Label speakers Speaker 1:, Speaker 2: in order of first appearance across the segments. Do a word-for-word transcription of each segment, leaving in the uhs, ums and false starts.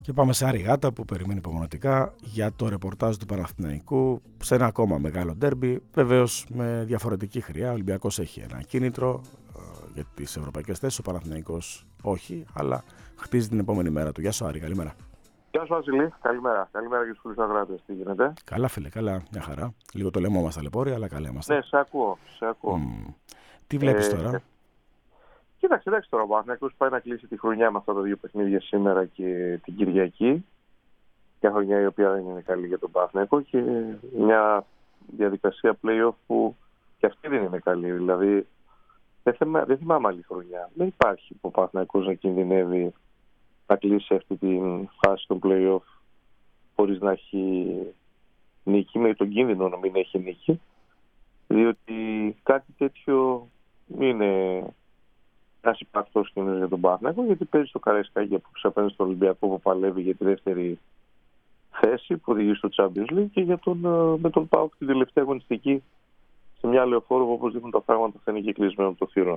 Speaker 1: Και πάμε σε Άρη Γάτα που περιμένει υπομονωτικά για το ρεπορτάζ του Παναθηναϊκού σε ένα ακόμα μεγάλο ντέρμπι. Βεβαίως με διαφορετική χρειά. Ο Ολυμπιακός έχει ένα κίνητρο ε, για τις ευρωπαϊκές θέσεις. Ο Παναθηναϊκός όχι, αλλά χτίζει την επόμενη μέρα του. Γεια σου Άρη, καλημέρα.
Speaker 2: Γεια σου Βασίλη, καλημέρα. Καλημέρα και στους φίλους αγράτες. Τι γίνεται?
Speaker 1: Καλά φίλε, καλά, μια χαρά. Λίγο το λαιμό μας ταλαιπώρια, αλλά καλά είμαστε.
Speaker 2: Ναι, σε ακούω. Σε ακούω.
Speaker 1: Mm. Τι βλέπεις ε, τώρα?
Speaker 2: Ε, κοίταξε, εντάξει τώρα. Ο Παναθηναϊκός πάει να κλείσει τη χρονιά με αυτά τα δύο παιχνίδια σήμερα και την Κυριακή. Μια χρονιά η οποία δεν είναι καλή για τον Παναθηναϊκό και μια διαδικασία play-off που και αυτή δεν είναι καλή. Δηλαδή, δεν, θυμά, δεν θυμάμαι άλλη χρονιά. Δεν υπάρχει που ο Παναθηναϊκός να κινδυνεύει να κλείσει αυτή τη φάση των play-off χωρίς να έχει νίκη, με τον κίνδυνο να μην έχει νίκη, διότι κάτι τέτοιο είναι ένας υπαρκτός κίνδυνος για τον Παναθηναϊκό, γιατί παίζει στο Καραϊσκάκι που ξαπαίνει στον Ολυμπιακό που παλεύει για τη δεύτερη θέση που οδηγεί στο Champions League και για τον, με τον ΠΑΟΚ την τελευταία αγωνιστική σε μια λεωφόρο που όπως δείχνουν τα πράγματα θα είναι και κλεισμένο το θύρον.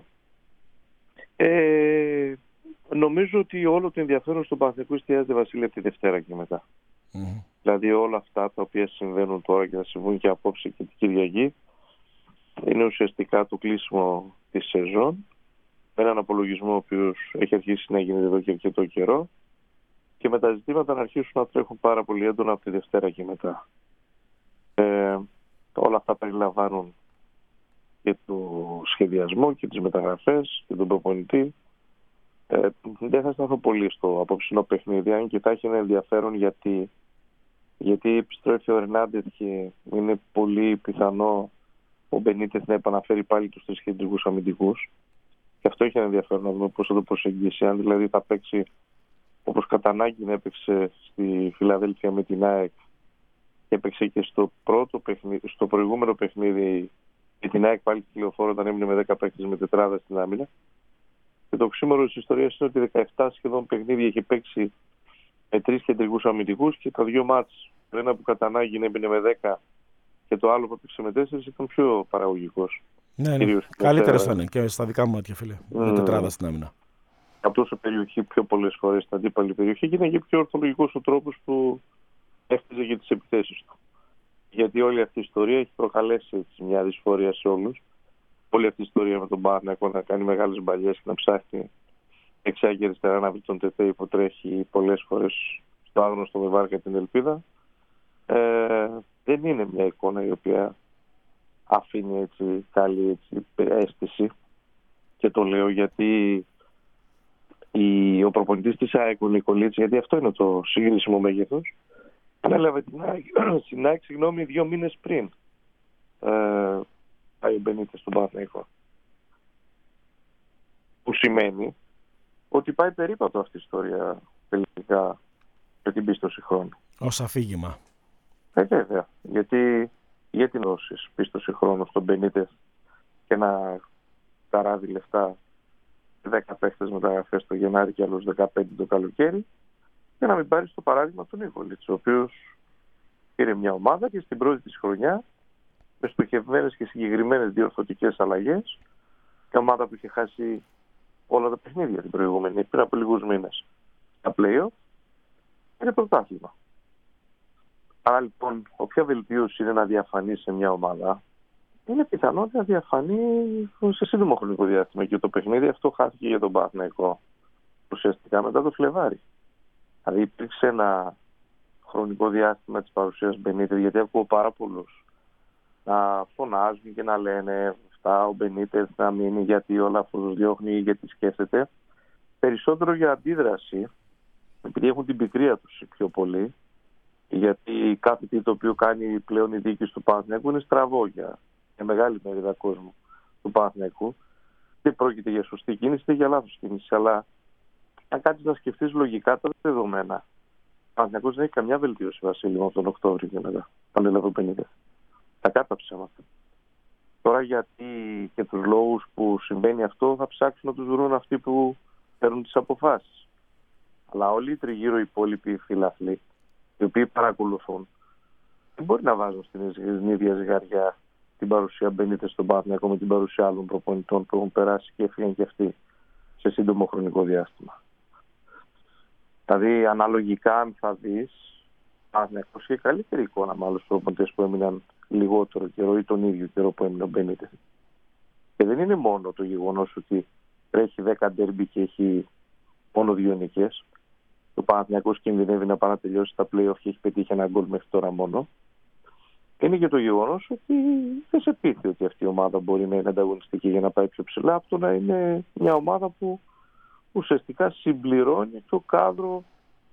Speaker 2: Ε, νομίζω ότι όλο το ενδιαφέρον στον Παναθηναϊκό εστιάζεται, Βασίλη, από τη Δευτέρα και μετά. Mm. Δηλαδή όλα αυτά τα οποία συμβαίνουν τώρα και θα συμβούν και απόψε και την Κυριακή είναι ουσιαστικά το κλείσιμο της σεζόν με έναν απολογισμό ο οποίος έχει αρχίσει να γίνεται εδώ και αρκετό καιρό και με τα ζητήματα να αρχίσουν να τρέχουν πάρα πολύ έντονα από τη Δευτέρα και μετά. Ε, όλα αυτά περιλαμβάνουν και το σχεδιασμό και τις μεταγραφές και τον προπονητή. Ε, δεν θα σταθώ πολύ στο απόψινό παιχνίδι, αν και θα έχει ένα ενδιαφέρον γιατί, γιατί επιστρέφει ο Ερνάντετ και είναι πολύ πιθανό ο Μπενίτεθ να επαναφέρει πάλι τους τρεις κεντρικούς αμυντικούς. Και αυτό έχει ένα ενδιαφέρον να δούμε πώς θα το προσεγγίσει. Αν δηλαδή θα παίξει όπως κατά ανάγκη έπαιξε στη Φιλαδέλφια με την ΑΕΚ και έπαιξε και στο, πρώτο παιχνίδι, στο προηγούμενο παιχνίδι με την ΑΕΚ πάλι στη Λεωφόρο όταν έμεινε με δέκα παίκτες με τετράδα στην άμυνα. Και το ξύμορο της ιστορίας είναι ότι δεκαεπτά σχεδόν παιχνίδια έχει παίξει με τρεις κεντρικούς αμυντικούς και τα δύο μάτς, το ένα που κατά ανάγκη έμπαινε με δέκα και το άλλο που έπαιξε με τέσσερις ήταν πιο παραγωγικός.
Speaker 1: Ναι, ναι. Καλύτερα θα είναι και στα δικά μου μάτια, φίλε. Mm. Με τετράδα στην άμυνα.
Speaker 2: Από σε περιοχή πιο πολλές φορές στην αντίπαλη περιοχή και είναι και πιο ορθολογικός ο τρόπος που έφτιαζε για τις επιθέσεις του. Γιατί όλη αυτή η ιστορία έχει προκαλέσει έτσι, μια δυσφορία σε όλους. Όλη αυτή η ιστορία με τον Παναθηναϊκό να κάνει μεγάλες μπαλιές και να ψάχνει δεξιά και αριστερά να βρει τον Τετέι που τρέχει πολλές φορές στο άγνωστο με βάρκα την ελπίδα. Ε, δεν είναι μια εικόνα η οποία αφήνει έτσι καλή έτσι, αίσθηση και το λέω γιατί η, ο προπονητής της ΑΕΚ ο Νικολίτης, γιατί αυτό είναι το συγκρίσιμο μέγεθος, ανέλαβε την ΑΕΚ, στην ΑΕΚ συγγνώμη, δύο μήνες πριν ε, πάει ο Μπενίτες στον Παναθηναϊκό. Που σημαίνει ότι πάει περίπατο αυτή η ιστορία τελικά με την πίστοση χρόνου.
Speaker 1: Ως αφήγημα.
Speaker 2: Ε, βέβαια. Γιατί, γιατί να δώσεις πίστοση χρόνου στον Μπενίτες και να ταράδει λεφτά δέκα παίχτες μεταγραφές το Γενάρη και άλλους δεκαπέντε το καλοκαίρι και να μην πάρεις το παράδειγμα του Νίκολιτς, ο οποίος πήρε μια ομάδα και στην πρώτη της χρονιά με στοχευμένες και συγκεκριμένες διορθωτικές αλλαγές, μια ομάδα που είχε χάσει όλα τα παιχνίδια την προηγούμενη πριν από λίγους μήνες στα play-off, είναι πρωτάθλημα. Άρα λοιπόν, όποια βελτίωση είναι να διαφανεί σε μια ομάδα, είναι πιθανό να διαφανεί σε σύντομο χρονικό διάστημα. Και το παιχνίδι αυτό χάθηκε για τον Παναθηναϊκό ουσιαστικά μετά το Φλεβάρι. Δηλαδή υπήρξε ένα χρονικό διάστημα της παρουσίας Μπενίτες, γιατί ακούω πάρα πολλούς να φωνάζουν και να λένε αυτά ο Μπενίτες να μείνει γιατί όλα αυτό τους διώχνει ή γιατί σκέφτεται. Περισσότερο για αντίδραση, επειδή έχουν την πικρία τους πιο πολύ, γιατί κάθε τι το οποίο κάνει πλέον η διοίκηση του Παναθηναϊκού είναι στραβό για, για μεγάλη μερίδα κόσμου του Παναθηναϊκού. Δεν πρόκειται για σωστή κίνηση, είτε για λάθος κίνηση. Αλλά αν κάτσεις να σκεφτείς λογικά τα δεδομένα, ο Παναθηναϊκός δεν έχει καμιά βελτίωση, Βασίλη, από τον Οκτώβριο και μετά. Πανελαβό πενήντα. Τα κάτω ψέματα. Τώρα γιατί και τους λόγους που συμβαίνει αυτό θα ψάξουν να τους βρουν αυτοί που παίρνουν τις αποφάσεις. Αλλά όλοι οι τριγύρω υπόλοιποι φιλαθλοί, οι οποίοι παρακολουθούν, δεν μπορεί να βάζουν στην ίδια ζυγαριά την παρουσία Μπενίτες στον Παναθηναϊκό με την παρουσία άλλων προπονητών που έχουν περάσει και έφυγαν και αυτοί σε σύντομο χρονικό διάστημα. Δηλαδή, αναλογικά, αν θα δεις, Παναθηναϊκός είχε καλύτερη εικόνα με άλλους προπονητές που έμειναν λιγότερο καιρό ή τον ίδιο καιρό που έμεινε ο Μπενίτεθ. Και δεν είναι μόνο το γεγονός ότι τρέχει δέκα ντέρμπι και έχει μόνο δύο νίκες. Ο Παναθηναϊκός κινδυνεύει να πάει να τελειώσει στα play-off και έχει πετύχει ένα γκολ μέχρι τώρα μόνο. Είναι και το γεγονός ότι δεν σε πείθει ότι αυτή η ομάδα μπορεί να είναι ανταγωνιστική για να πάει πιο ψηλά, από το να είναι μια ομάδα που ουσιαστικά συμπληρώνει το κάδρο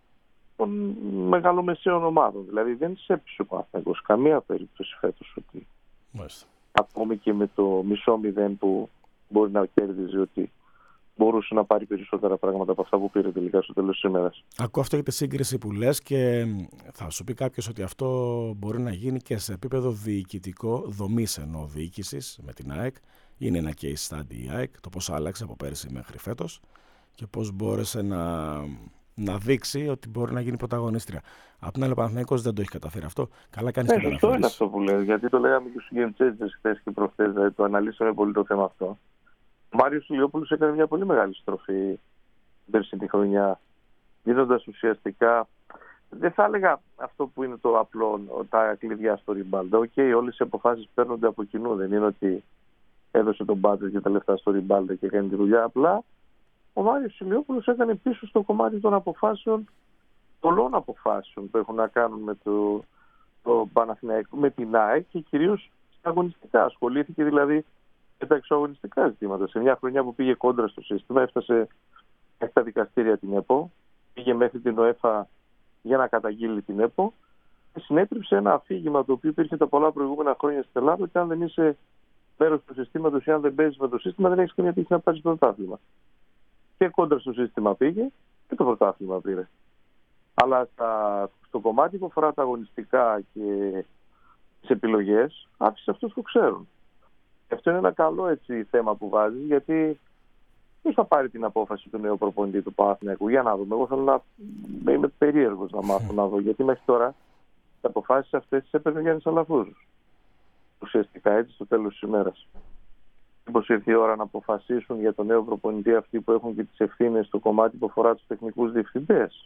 Speaker 2: των μεγαλομεσαίων ομάδων. Δηλαδή δεν σε έπεισε ο Παναθηναϊκός καμία περίπτωση φέτος ότι
Speaker 1: Μάλιστα.
Speaker 2: ακόμη και με το μισό μηδέν που μπορεί να κέρδιζε, ότι μπορούσε να πάρει περισσότερα πράγματα από αυτά που πήρε τελικά στο τέλος της ημέρας.
Speaker 1: Ακούω αυτό για τη σύγκριση που λες και θα σου πει κάποιος ότι αυτό μπορεί να γίνει και σε επίπεδο διοικητικό, δομής εννοώ διοίκησης με την ΑΕΚ. Είναι ένα case study η ΑΕΚ, το πώς άλλαξε από πέρσι μέχρι φέτος και πώς μπόρεσε να, να δείξει ότι μπορεί να γίνει πρωταγωνίστρια. Απ' την άλλη, ο Παναθηναϊκός δεν το έχει καταφέρει αυτό. Καλά κάνεις
Speaker 2: ναι,
Speaker 1: και τα
Speaker 2: αυτό είναι αυτό που λες, γιατί το λέγαμε και στους Game Changers χθες και προχθές, δηλαδή το αναλύσαμε πολύ το θέμα αυτό. Ο Μάριος Ηλιόπουλος έκανε μια πολύ μεγάλη στροφή την περσινή χρονιά, δίνοντας ουσιαστικά, δεν θα έλεγα αυτό που είναι το απλό, τα κλειδιά στο rebound. Οκ, okay, όλες οι αποφάσεις παίρνονται από κοινού, δεν είναι ότι έδωσε τον budget και τα λεφτά στο rebound και έκανε τη δουλειά. Απλά ο Μάριος Ηλιόπουλος έκανε πίσω στο κομμάτι των αποφάσεων, πολλών αποφάσεων που έχουν να κάνουν με το, το Παναθηναϊκό, με την ΑΕΚ και κυρίως στα αγωνιστικά. Ασχολήθηκε δηλαδή με τα εξωαγωνιστικά ζητήματα. Σε μια χρονιά που πήγε κόντρα στο σύστημα, έφτασε μέχρι τα δικαστήρια την ΕΠΟ, πήγε μέχρι την ΟΕΦΑ για να καταγγείλει την ΕΠΟ και συνέτριψε ένα αφήγημα το οποίο υπήρχε τα πολλά προηγούμενα χρόνια στην Ελλάδα, ότι αν δεν είσαι μέρος του συστήματος ή αν δεν παίζεις με το σύστημα, δεν έχεις καμία τύχη να πάρεις το πρωτάθλημα. Και κόντρα στο σύστημα πήγε και το πρωτάθλημα πήρε. Αλλά στα, στο κομμάτι που αφορά τα αγωνιστικά και τις επιλογές, άφησε αυτούς που ξέρουν. Αυτό είναι ένα καλό έτσι θέμα που βάζει, γιατί ποιος θα πάρει την απόφαση του νέου προπονητή του Παναθηναϊκού? Για να δούμε. Εγώ θέλω να είμαι περίεργος να μάθω να δω, γιατί μέχρι τώρα τις αποφάσεις αυτές τις έπαιρνε ο Γιάννης Αλαφούζος. Ουσιαστικά έτσι στο τέλος της ημέρας. Μήπως ήρθε η ώρα να αποφασίσουν για τον νέο προπονητή αυτοί που έχουν και τις ευθύνες στο κομμάτι που αφορά τους τεχνικούς διευθυντές?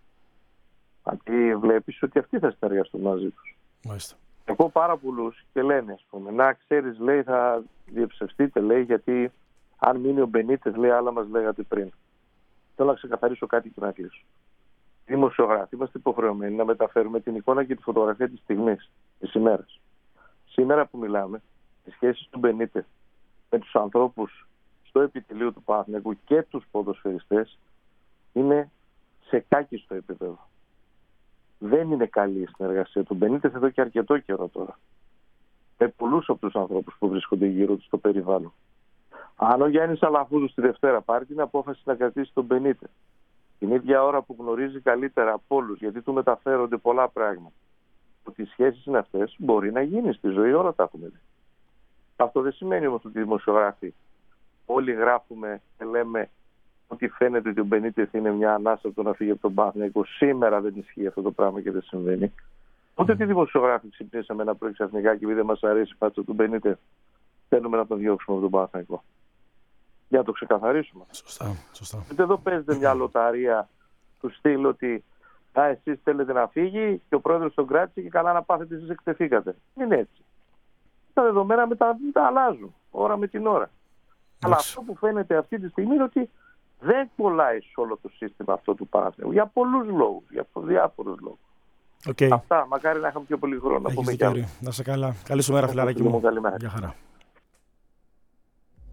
Speaker 2: Γιατί βλέπεις ότι αυτοί θα συνεργαστούν μαζί τους.
Speaker 1: Μάλιστα.
Speaker 2: Εγώ πάρα πολλούς και λένε, ας πούμε, να ξέρεις, λέει, θα διεψευστείτε, λέει, γιατί αν μείνει ο Μπενίτεθ, λέει, άλλα μας λέγατε πριν. Θέλω να ξεκαθαρίσω κάτι και να κλείσω. Οι δημοσιογράφοι είμαστε υποχρεωμένοι να μεταφέρουμε την εικόνα και τη φωτογραφία της στιγμής, της ημέρας. Σήμερα που μιλάμε, οι σχέσεις του Μπενίτεθ με τους ανθρώπους στο επιτελείο του Παναθηναϊκού και τους ποδοσφαιριστές είναι σε κάκιστο επίπεδο. Δεν είναι καλή η συνεργασία του Μπενίτεθ εδώ και αρκετό καιρό τώρα. Με πολλούς από τους ανθρώπους που βρίσκονται γύρω του στο περιβάλλον. Αν ο Γιάννης Αλαφούζος τη Δευτέρα πάρει την απόφαση να κρατήσει τον Μπενίτεθ, την ίδια ώρα που γνωρίζει καλύτερα από όλους, γιατί του μεταφέρονται πολλά πράγματα, ότι οι σχέσεις είναι αυτές, μπορεί να γίνει στη ζωή, όλα τα έχουμε δει. Αυτό δεν σημαίνει όμως ότι οι δημοσιογράφοι όλοι γράφουμε και λέμε ότι φαίνεται ότι ο Μπενίτεθ είναι μια ανάσα από το να φύγει από τον Παναθηναϊκό. Σήμερα δεν ισχύει αυτό το πράγμα και δεν συμβαίνει. Ούτε ότι οι δημοσιογράφοι ξυπνήσαμε ένα πρωί ξαφνικά και επειδή δεν μας αρέσει η φάτσα του Μπενίτεθ, θέλουμε να τον διώξουμε από τον Παναθηναϊκό. Για να το ξεκαθαρίσουμε.
Speaker 1: Σωστά, σωστά.
Speaker 2: Ούτε εδώ παίζεται μια λοταρία του στυλ ότι α, εσείς θέλετε να φύγει και ο πρόεδρος τον κράτησε και καλά να πάθετε, εσείς εκτεθήκατε. Δεν είναι έτσι. Τα δεδομένα μετά τα αλλάζουν ώρα με την ώρα. Αλλά αυτό που φαίνεται αυτή τη στιγμή είναι ότι δεν κολλάει σε όλο το σύστημα αυτό του Παναθηναϊκού. Για πολλούς λόγους, για διάφορους λόγους.
Speaker 1: Okay.
Speaker 2: Αυτά, μακάρι να είχαμε πιο πολύ χρόνο.
Speaker 1: Να πούμε και... Να σε καλά. Καλή σου μέρα, φιλαράκι μου.
Speaker 2: Καλημέρα.
Speaker 1: Γεια χαρά.